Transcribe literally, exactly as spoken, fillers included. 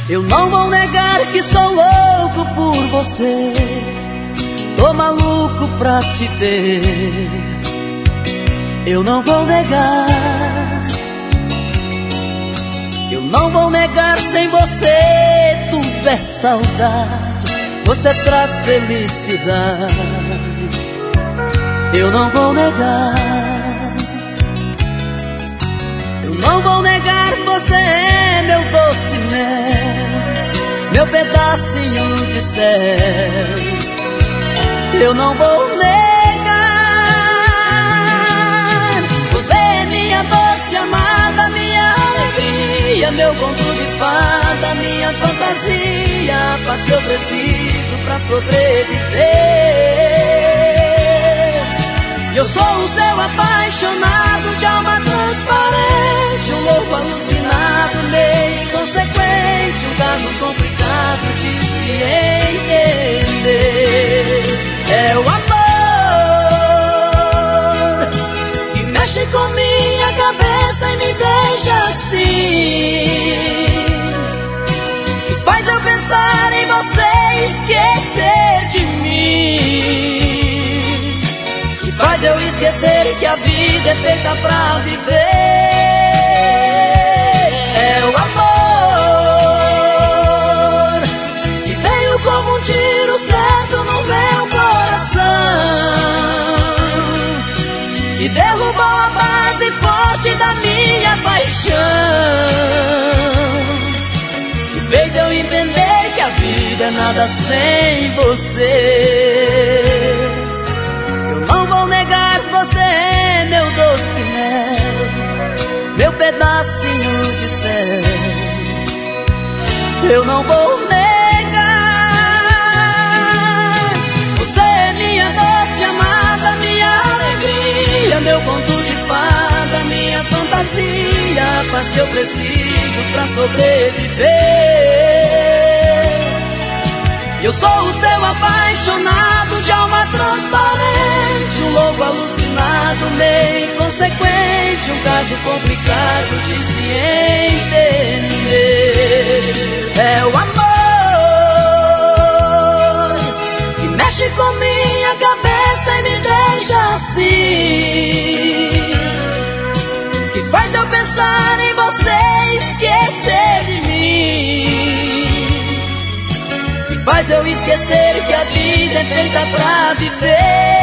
Eu não vou negar que sou louco por você, tô maluco pra te ver. Eu não vou negar, eu não vou negar, sem você tudo é saudade, você traz felicidade. Eu não vou negar, eu não vou negar, você é meu doce mel, meu pedacinho de céu. Eu não vou negar, você é minha doce amada, minha alegria, meu conto de fada, minha fantasia, a paz que eu preciso pra sobreviver. Eu sou o seu apaixonado, de alma transparente, um louco alucinado, meio inconsequente, um caso complicado de se entender. É o amor que mexe com minha cabeça e me deixa assim, que faz eu pensar em você e esquecer de mim, que faz eu esquecer que a vida é feita pra viver. É o amor que veio como um tiro certo no meu coração, que derrubou a base forte da minha paixão, que fez eu entender que a vida é nada sem você. Eu não vou negar, você é meu doce mel, meu pedacinho de céu. Eu não vou negar, você é minha doce amada, minha alegria, meu conto de fada, minha fantasia, a paz que eu preciso pra sobreviver. Eu sou o seu apaixonado, de alma transparente, um louco alucinado, meio inconsequente, um caso complicado de se entender. É o amor que mexe com minha cabeça e me deixa assim, que faz eu pensar em você e esquecer de mim, que faz eu esquecer que a vida é feita pra viver.